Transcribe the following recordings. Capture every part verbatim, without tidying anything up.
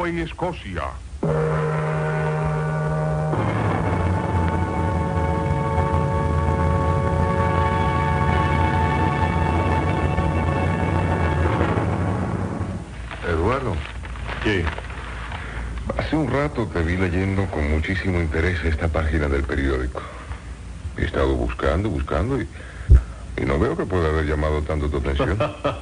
en Escocia. Eduardo. ¿Qué? Hace un rato te vi leyendo con muchísimo interés esta página del periódico. He estado buscando, buscando y, y no veo que pueda haber llamado tanto tu atención.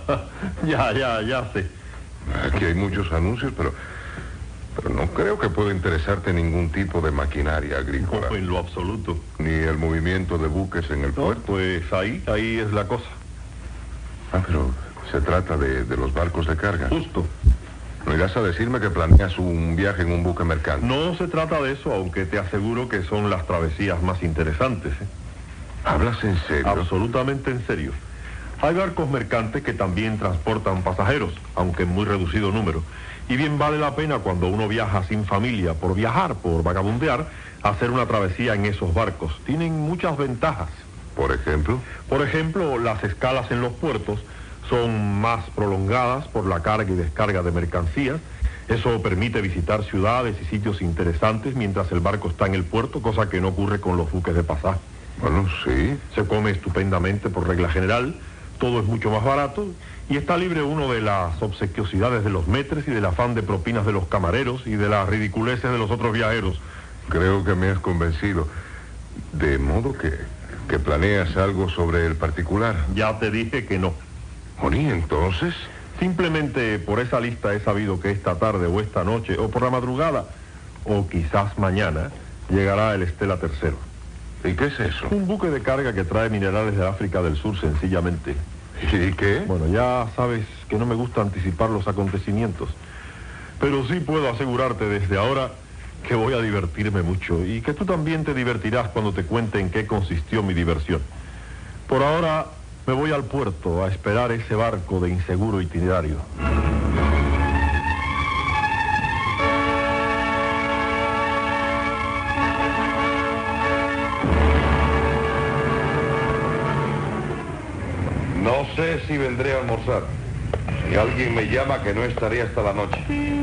ya, ya, ya sé. Aquí hay muchos anuncios, pero, pero no creo que pueda interesarte ningún tipo de maquinaria agrícola. No, en lo absoluto. Ni el movimiento de buques en el No, puerto. pues ahí, ahí es la cosa. Ah, pero se trata de, de los barcos de carga. Justo. ¿No irás a decirme que planeas un viaje en un buque mercante? No se trata de eso, aunque te aseguro que son las travesías más interesantes, ¿eh? ¿Hablas en serio? Absolutamente en serio. Hay barcos mercantes que también transportan pasajeros, aunque en muy reducido número. Y bien vale la pena cuando uno viaja sin familia, por viajar, por vagabundear, hacer una travesía en esos barcos. Tienen muchas ventajas. ¿Por ejemplo? Por ejemplo, las escalas en los puertos son más prolongadas por la carga y descarga de mercancías. Eso permite visitar ciudades y sitios interesantes mientras el barco está en el puerto, cosa que no ocurre con los buques de pasaje. Bueno, sí. Se come estupendamente por regla general, todo es mucho más barato y está libre uno de las obsequiosidades de los metres y del afán de propinas de los camareros y de las ridiculeces de los otros viajeros. Creo que me has convencido. De modo que, que planeas algo sobre el particular. Ya te dije que no. Oni, entonces... Simplemente por esa lista he sabido que esta tarde o esta noche o por la madrugada o quizás mañana llegará el Estela tercero. ¿Y qué es eso? Un buque de carga que trae minerales de África del Sur sencillamente. ¿Y qué? Bueno, ya sabes que no me gusta anticipar los acontecimientos, pero sí puedo asegurarte desde ahora que voy a divertirme mucho y que tú también te divertirás cuando te cuente en qué consistió mi diversión. Por ahora me voy al puerto a esperar ese barco de inseguro itinerario. No sé si vendré a almorzar. Si alguien me llama, que no estaré hasta la noche.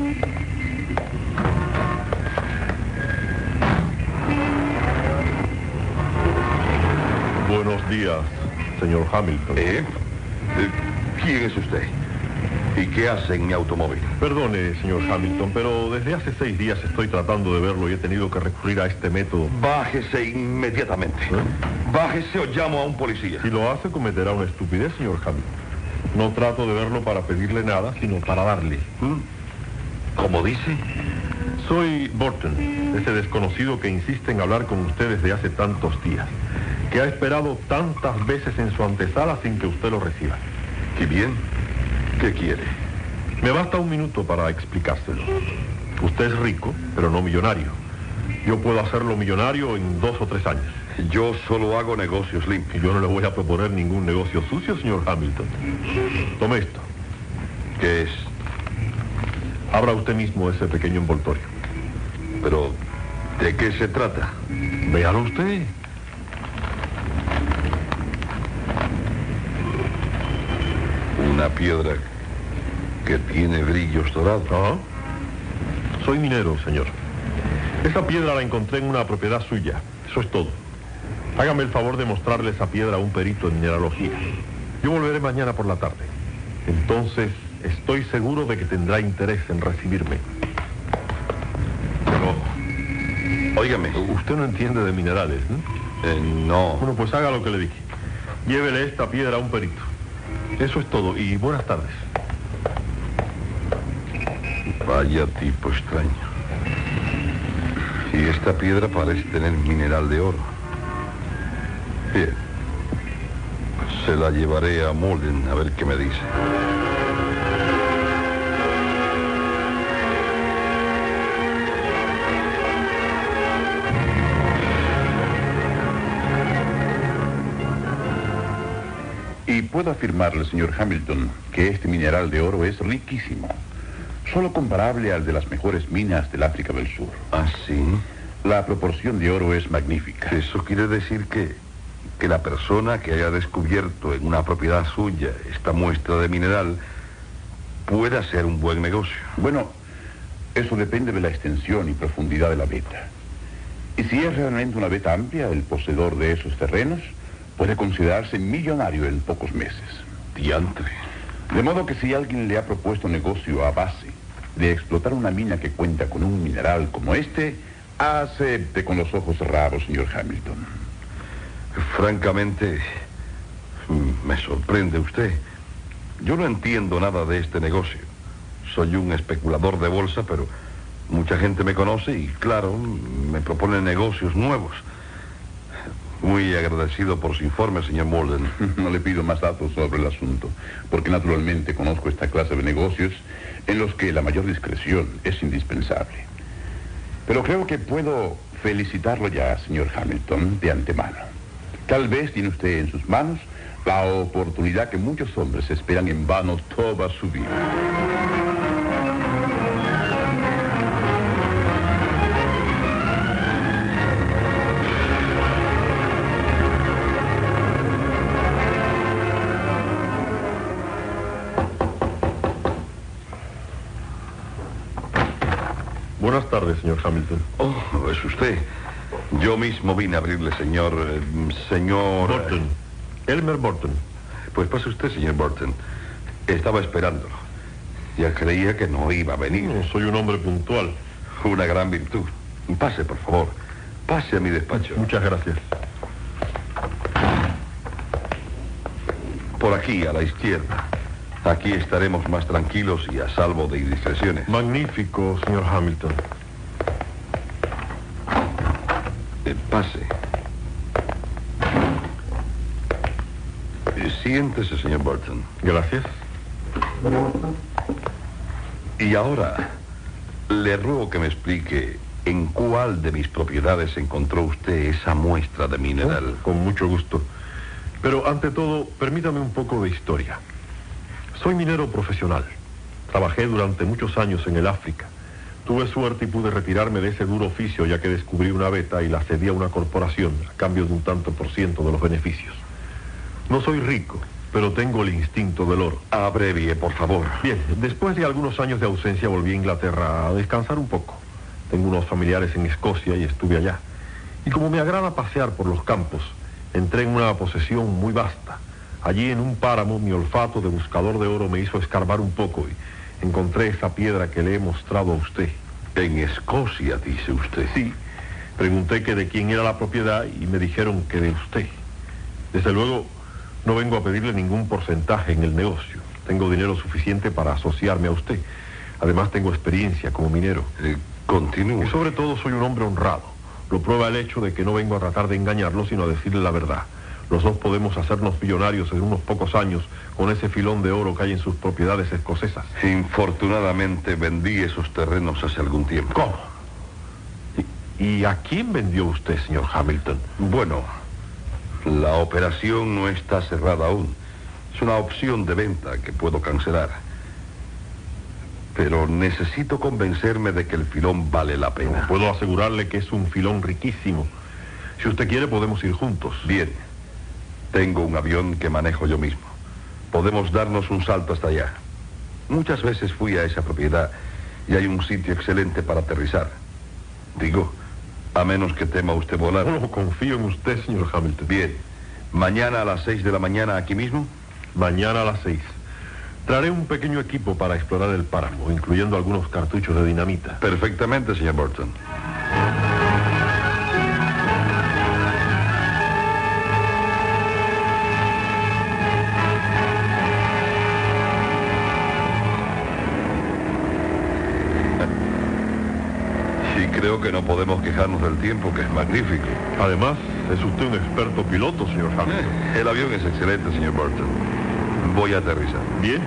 Buenos días, señor Hamilton. ¿Eh? Eh, ¿Quién es usted? ¿Y qué hace en mi automóvil? Perdone, señor Hamilton, pero desde hace seis días estoy tratando de verlo y he tenido que recurrir a este método. Bájese inmediatamente. ¿Eh? Bájese o llamo a un policía. Si lo hace, cometerá una estupidez, señor Hamilton. No trato de verlo para pedirle nada, sino para darle. ¿Cómo dice? Soy Burton, ese desconocido que insiste en hablar con usted desde hace tantos días, que ha esperado tantas veces en su antesala sin que usted lo reciba. ¿Qué bien? ¿Qué quiere? Me basta un minuto para explicárselo. Usted es rico, pero no millonario. Yo puedo hacerlo millonario en dos o tres años. Yo solo hago negocios Y limpios. yo no le voy a proponer ningún negocio sucio, señor Hamilton. Tome esto. ¿Qué es? Abra usted mismo ese pequeño envoltorio. Pero, ¿de qué se trata? Véalo usted. Una piedra que tiene brillos dorados. Ajá. Soy minero, señor. Esa piedra la encontré en una propiedad suya. Eso es todo. Hágame el favor de mostrarle esa piedra a un perito en mineralogía. Yo volveré mañana por la tarde. Entonces, estoy seguro de que tendrá interés en recibirme. Pero, óigame. Usted no entiende de minerales, ¿no? Eh, no. Bueno, pues haga lo que le dije. Llévele esta piedra a un perito. Eso es todo, y buenas tardes. Vaya tipo extraño. Y esta piedra parece tener mineral de oro. Bien. Se la llevaré a Mullen a ver qué me dice. Y puedo afirmarle, señor Hamilton, que este mineral de oro es riquísimo. Solo comparable al de las mejores minas del África del Sur. ¿Ah, sí? La proporción de oro es magnífica. Eso quiere decir que, que la persona que haya descubierto en una propiedad suya esta muestra de mineral puede hacer un buen negocio. Bueno, Eso depende de la extensión y profundidad de la veta. Y si es realmente una veta amplia, el poseedor de esos terrenos puede considerarse millonario en pocos meses. Diantre. De modo que si alguien le ha propuesto negocio a base de explotar una mina que cuenta con un mineral como este, acepte con los ojos cerrados, señor Hamilton. Francamente, me sorprende usted. Yo no entiendo nada de este negocio. Soy un especulador de bolsa, pero mucha gente me conoce y, claro, me proponen negocios nuevos. Muy agradecido por su informe, señor Molden. No le pido más datos sobre el asunto, porque naturalmente conozco esta clase de negocios en los que la mayor discreción es indispensable. Pero creo que puedo felicitarlo ya, señor Hamilton, de antemano. Tal vez tiene usted en sus manos la oportunidad que muchos hombres esperan en vano toda su vida. Buenas tardes, señor Hamilton. Oh, es usted. Yo mismo vine a abrirle, señor... eh, señor... Burton. Elmer Burton. Pues pase usted, señor Burton. Estaba esperándolo. Ya creía que no iba a venir. No, soy un hombre puntual. Una gran virtud. Pase, por favor. Pase a mi despacho. Muchas gracias. Por aquí, a la izquierda. Aquí estaremos más tranquilos y a salvo de indiscreciones. Magnífico, señor Hamilton. Eh, pase. Eh, siéntese, señor Burton. Gracias. Y ahora, le ruego que me explique en cuál de mis propiedades encontró usted esa muestra de mineral. Oh, con mucho gusto. Pero ante todo, permítame un poco de historia. Soy minero profesional. Trabajé durante muchos años en el África. Tuve suerte y pude retirarme de ese duro oficio ya que descubrí una veta y la cedí a una corporación a cambio de un tanto por ciento de los beneficios. No soy rico, pero tengo el instinto del oro. Abrevie, por favor. Bien, después de algunos años de ausencia volví a Inglaterra a descansar un poco. Tengo unos familiares en Escocia y estuve allá. Y como me agrada pasear por los campos, entré en una posesión muy vasta. Allí en un páramo mi olfato de buscador de oro me hizo escarbar un poco y encontré esa piedra que le he mostrado a usted. En Escocia, dice usted. Sí, pregunté que de quién era la propiedad y me dijeron que de usted. Desde luego, no vengo a pedirle ningún porcentaje en el negocio. Tengo dinero suficiente para asociarme a usted. Además, tengo experiencia como minero. Eh, continúe. Y sobre todo, soy un hombre honrado. Lo prueba el hecho de que no vengo a tratar de engañarlo, sino a decirle la verdad. Los dos podemos hacernos millonarios en unos pocos años con ese filón de oro que hay en sus propiedades escocesas. Infortunadamente vendí esos terrenos hace algún tiempo. ¿Cómo? ¿Y, y a quién vendió usted, señor Hamilton? Bueno, la operación no está cerrada aún. Es una opción de venta que puedo cancelar. Pero necesito convencerme de que el filón vale la pena. No, puedo asegurarle que es un filón riquísimo. Si usted quiere, podemos ir juntos. Bien. Tengo un avión que manejo yo mismo. Podemos darnos un salto hasta allá. Muchas veces fui a esa propiedad y hay un sitio excelente para aterrizar. Digo, a menos que tema usted volar. No, confío en usted, señor Hamilton. Bien. ¿Mañana a las seis de la mañana aquí mismo? Mañana a las seis. Traeré un pequeño equipo para explorar el páramo, incluyendo algunos cartuchos de dinamita. Perfectamente, señor Burton. Creo que no podemos quejarnos del tiempo, que es magnífico. Además, es usted un experto piloto, señor Hamilton. Eh, el avión es excelente, señor Burton. Voy a aterrizar. Bien.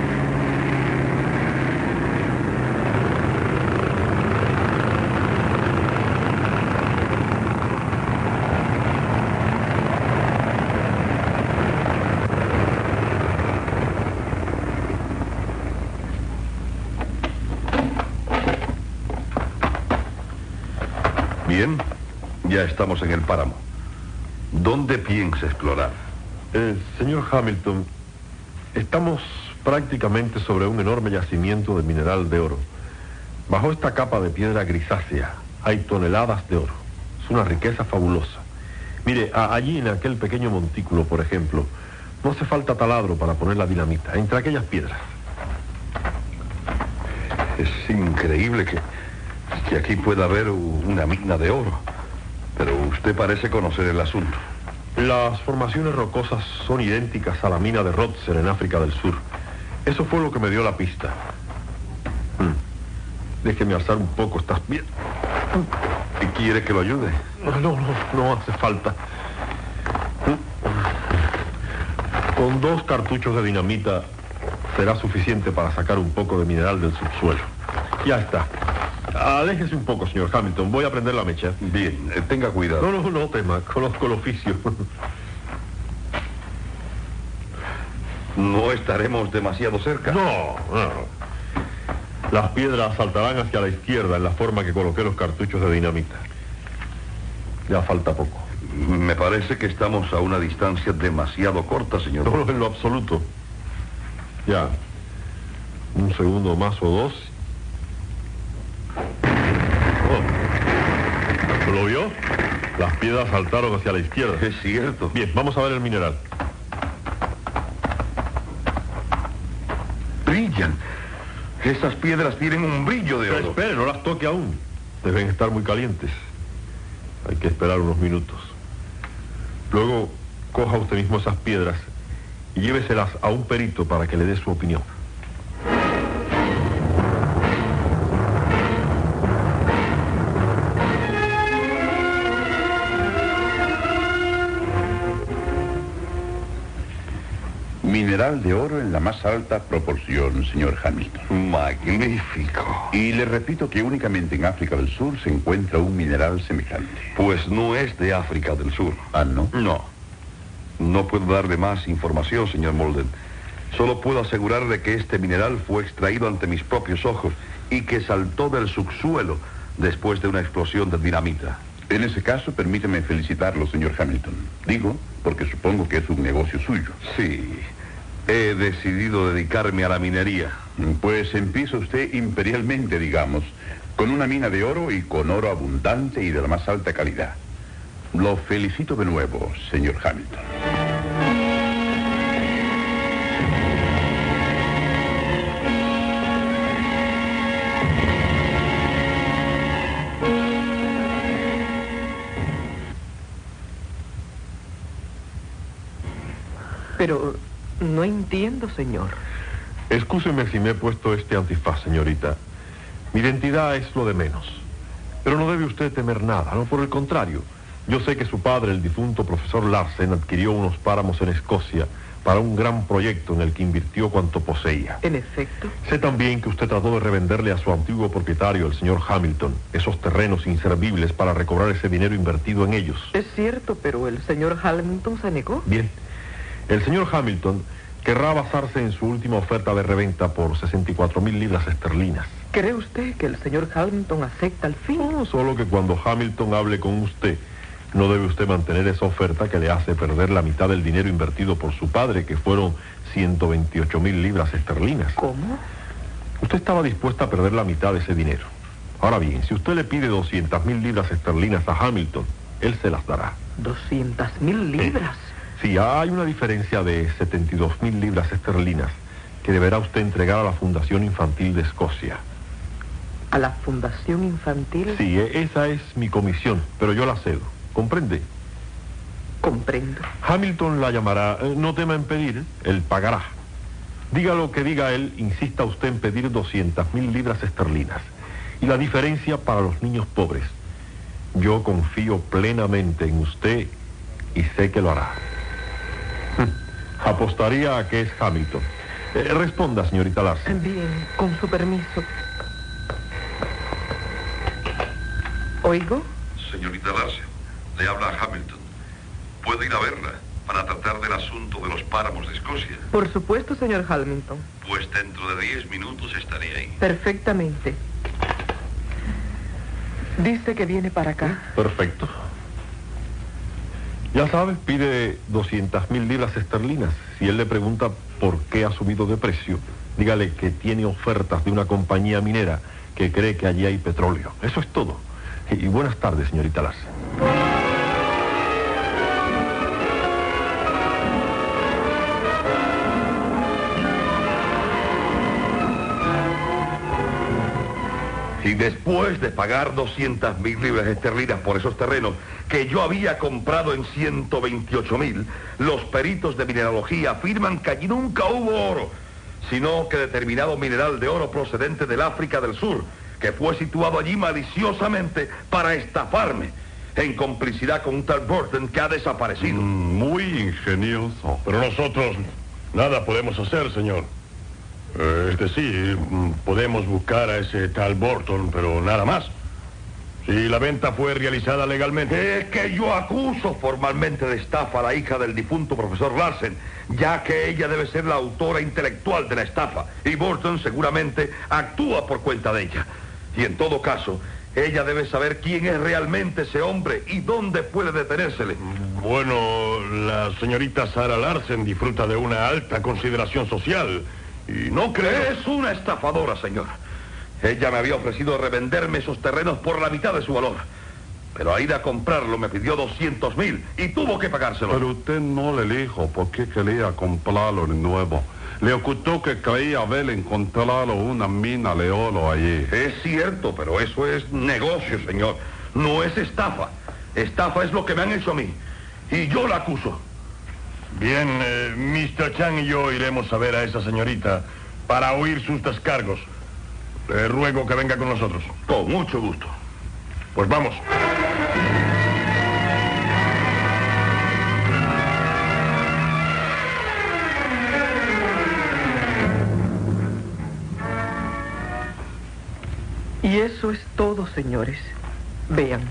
Bien, ya estamos en el páramo. ¿Dónde piensa explorar? Eh, señor Hamilton, estamos prácticamente sobre un enorme yacimiento de mineral de oro. Bajo esta capa de piedra grisácea hay toneladas de oro. Es una riqueza fabulosa. Mire, a- allí en aquel pequeño montículo, por ejemplo, no hace falta taladro para poner la dinamita, entre aquellas piedras. Es increíble que, que aquí pueda haber u- una mina de oro. Pero usted parece conocer el asunto. Las formaciones rocosas son idénticas a la mina de Rotzer en África del Sur. Eso fue lo que me dio la pista. Hmm. Déjeme alzar un poco estas piedras. ¿Y quiere que lo ayude? No, no, no, no hace falta. Con dos cartuchos de dinamita será suficiente para sacar un poco de mineral del subsuelo. Ya está. Aléjese un poco, señor Hamilton. Voy a prender la mecha. Bien, eh, tenga cuidado. No, no, no tema. Conozco el oficio. No estaremos demasiado cerca. No, no. Las piedras saltarán hacia la izquierda en la forma que coloqué los cartuchos de dinamita. Ya falta poco. Me parece que estamos a una distancia demasiado corta, señor. No, en lo absoluto. Ya. Un segundo más o dos. Oh. ¿Lo vio? Las piedras saltaron hacia la izquierda. Es cierto. Bien, vamos a ver el mineral. Brillan. Esas piedras tienen un brillo de Pero oro. espere, no las toque aún. Deben estar muy calientes. Hay que esperar unos minutos. Luego, coja usted mismo esas piedras y lléveselas a un perito para que le dé su opinión. Mineral de oro en la más alta proporción, señor Hamilton. Magnífico. Y le repito que únicamente en África del Sur se encuentra un mineral semejante. Pues no es de África del Sur. Ah, ¿no? No. No puedo darle más información, señor Molden. Solo puedo asegurarle que este mineral fue extraído ante mis propios ojos y que saltó del subsuelo después de una explosión de dinamita. En ese caso, permíteme felicitarlo, señor Hamilton. Digo, porque supongo que es un negocio suyo. Sí. He decidido dedicarme a la minería. Pues empieza usted imperialmente, digamos, con una mina de oro y con oro abundante y de la más alta calidad. Lo felicito de nuevo, señor Hamilton. Pero no entiendo, señor. Excúseme si me he puesto este antifaz, señorita. Mi identidad es lo de menos. Pero no debe usted temer nada, no, por el contrario. Yo sé que su padre, el difunto profesor Larsen, adquirió unos páramos en Escocia para un gran proyecto en el que invirtió cuanto poseía. En efecto. Sé también que usted trató de revenderle a su antiguo propietario, el señor Hamilton, esos terrenos inservibles para recobrar ese dinero invertido en ellos. Es cierto, pero el señor Hamilton se negó. Bien. El señor Hamilton querrá basarse en su última oferta de reventa por sesenta y cuatro mil libras esterlinas. ¿Cree usted que el señor Hamilton acepta al fin? No, solo que cuando Hamilton hable con usted, no debe usted mantener esa oferta que le hace perder la mitad del dinero invertido por su padre, que fueron ciento veintiocho mil libras esterlinas. ¿Cómo? Usted estaba dispuesta a perder la mitad de ese dinero. Ahora bien, si usted le pide doscientas mil libras esterlinas a Hamilton, él se las dará. ¿Doscientas mil libras? Sí, hay una diferencia de setenta y dos mil libras esterlinas que deberá usted entregar a la Fundación Infantil de Escocia. ¿A la Fundación Infantil? Sí, e- esa es mi comisión, pero yo la cedo. ¿Comprende? Comprendo. Hamilton la llamará, eh, no tema en pedir, él pagará. Diga lo que diga él, insista usted en pedir doscientas mil libras esterlinas. Y la diferencia para los niños pobres. Yo confío plenamente en usted y sé que lo hará. Apostaría a que es Hamilton. Eh, responda, señorita Larsen. Bien, con su permiso. ¿Oigo? Señorita Larsen, le habla Hamilton. ¿Puedo ir a verla para tratar del asunto de los páramos de Escocia? Por supuesto, señor Hamilton. Pues dentro de diez minutos estaré ahí. Perfectamente. Dice que viene para acá. Perfecto. Ya sabes, pide doscientas mil libras esterlinas. Si él le pregunta por qué ha subido de precio, dígale que tiene ofertas de una compañía minera que cree que allí hay petróleo. Eso es todo. Y buenas tardes, señorita Larsen. Y después de pagar doscientas mil libras esterlinas por esos terrenos que yo había comprado en ciento veintiocho mil, los peritos de mineralogía afirman que allí nunca hubo oro, sino que determinado mineral de oro procedente del África del Sur, que fue situado allí maliciosamente para estafarme, en complicidad con un tal Burton que ha desaparecido. Mm, muy ingenioso. Pero nosotros nada podemos hacer, señor. Eh, es decir, mm, podemos buscar a ese tal Burton, pero nada más. Si la venta fue realizada legalmente. Es que yo acuso formalmente de estafa a la hija del difunto profesor Larsen, ya que ella debe ser la autora intelectual de la estafa, y Burton seguramente actúa por cuenta de ella. Y en todo caso, ella debe saber quién es realmente ese hombre y dónde puede detenérsele. Bueno, la señorita Sarah Larsen disfruta de una alta consideración social. Y no creo... Es una estafadora, señor. Ella me había ofrecido revenderme esos terrenos por la mitad de su valor. Pero a ir a comprarlo me pidió doscientos mil y tuvo que pagárselo. Pero usted no le dijo por qué quería comprarlo de nuevo. Le ocultó que creía haber encontrado una mina de oro allí. Es cierto, pero eso es negocio, señor. No es estafa. Estafa es lo que me han hecho a mí. Y yo la acuso. Bien, eh, mister Chang y yo iremos a ver a esa señorita para oír sus descargos. Le ruego que venga con nosotros. Con mucho gusto. Pues vamos. Y eso es todo, señores. Vean.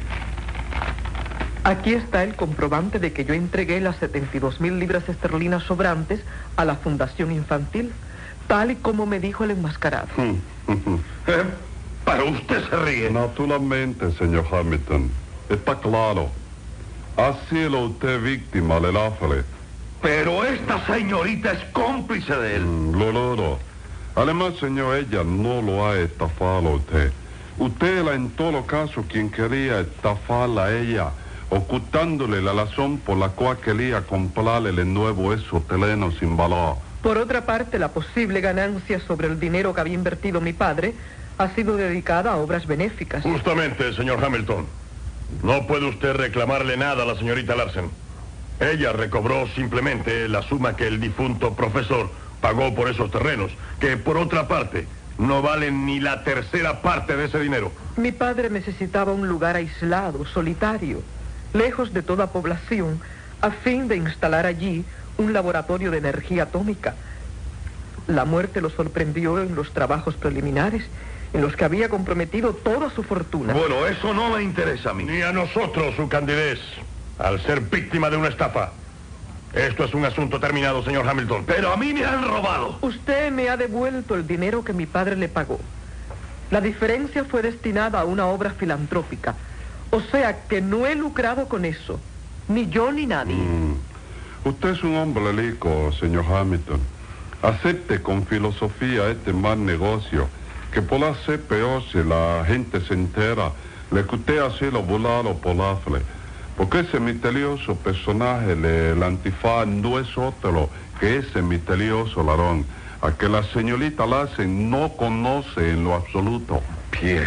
Aquí está el comprobante de que yo entregué las setenta y dos mil libras esterlinas sobrantes a la Fundación Infantil, tal y como me dijo el enmascarado. ¿Eh? Pero usted se ríe. Naturalmente, señor Hamilton. Está claro. Ha sido usted víctima del afre. Pero esta señorita es cómplice de él. Mm, lo logro. Además, señor, ella no lo ha estafado a usted. Usted era en todo caso quien quería estafarla a ella, ocultándole la razón por la cual quería comprarle de nuevo esos terrenos sin valor. Por otra parte, la posible ganancia sobre el dinero que había invertido mi padre ha sido dedicada a obras benéficas. Justamente, señor Hamilton. No puede usted reclamarle nada a la señorita Larsen. Ella recobró simplemente la suma que el difunto profesor pagó por esos terrenos, que por otra parte no valen ni la tercera parte de ese dinero. Mi padre necesitaba un lugar aislado, solitario, lejos de toda población, a fin de instalar allí un laboratorio de energía atómica. La muerte lo sorprendió en los trabajos preliminares, en los que había comprometido toda su fortuna. Bueno, eso no me interesa a mí. Ni a nosotros, su candidez, al ser víctima de una estafa. Esto es un asunto terminado, señor Hamilton. Pero a mí me han robado. Usted me ha devuelto el dinero que mi padre le pagó. La diferencia fue destinada a una obra filantrópica. O sea que no he lucrado con eso. Ni yo ni nadie. Mm. Usted es un hombre rico, señor Hamilton. Acepte con filosofía este mal negocio, que podrá ser peor si la gente se entera de que usted ha sido volado por Afle. Porque ese misterioso personaje del antifaz no es otro que ese misterioso ladrón, a que la señorita Larsen no conoce en lo absoluto. Bien.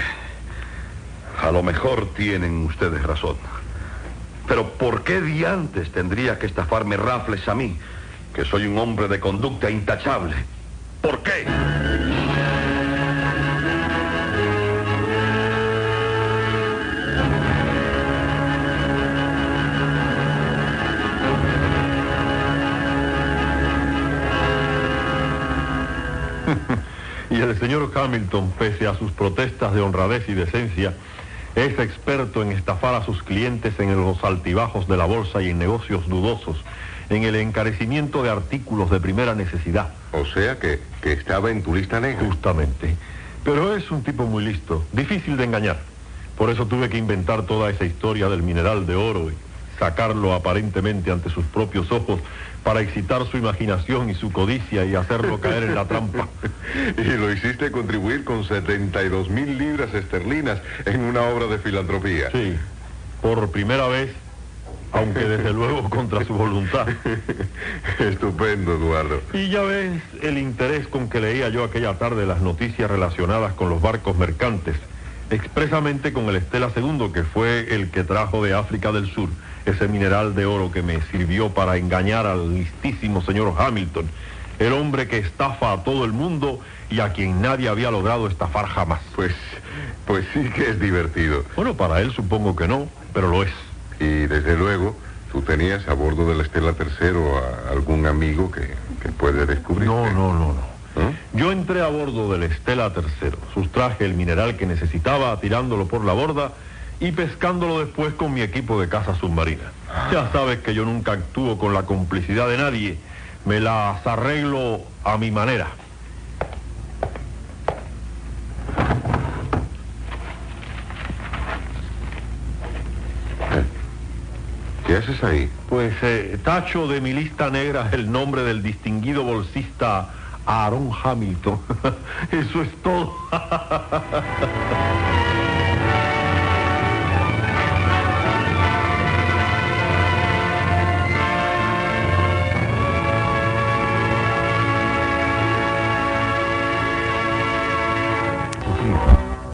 A lo mejor tienen ustedes razón. Pero ¿por qué diantes tendría que estafarme Raffles a mí, que soy un hombre de conducta intachable? ¿Por qué? Y el señor Hamilton, pese a sus protestas de honradez y decencia, es experto en estafar a sus clientes en los altibajos de la bolsa y en negocios dudosos, en el encarecimiento de artículos de primera necesidad. O sea que, que estaba en tu lista negra. Justamente. Pero es un tipo muy listo, difícil de engañar. Por eso tuve que inventar toda esa historia del mineral de oro y sacarlo aparentemente ante sus propios ojos para excitar su imaginación y su codicia y hacerlo caer en la trampa. Y lo hiciste contribuir con setenta y dos mil libras esterlinas en una obra de filantropía. Sí, por primera vez, aunque desde luego contra su voluntad. Estupendo, Eduardo. Y ya ves el interés con que leía yo aquella tarde las noticias relacionadas con los barcos mercantes, expresamente con el Estela segundo, que fue el que trajo de África del Sur ese mineral de oro que me sirvió para engañar al listísimo señor Hamilton, el hombre que estafa a todo el mundo y a quien nadie había logrado estafar jamás. Pues, pues sí que es divertido. Bueno, para él supongo que no, pero lo es. Y desde luego, tú tenías a bordo del Estela tercero a algún amigo que, que puede descubrir. No, no, no, no. ¿Eh? Yo entré a bordo del Estela tercero, sustraje el mineral que necesitaba tirándolo por la borda y pescándolo después con mi equipo de caza submarina. Ya sabes que yo nunca actúo con la complicidad de nadie, me las arreglo a mi manera. ¿Qué haces ahí? Pues eh, tacho de mi lista negra el nombre del distinguido bolsista Aaron Hamilton. Eso es todo.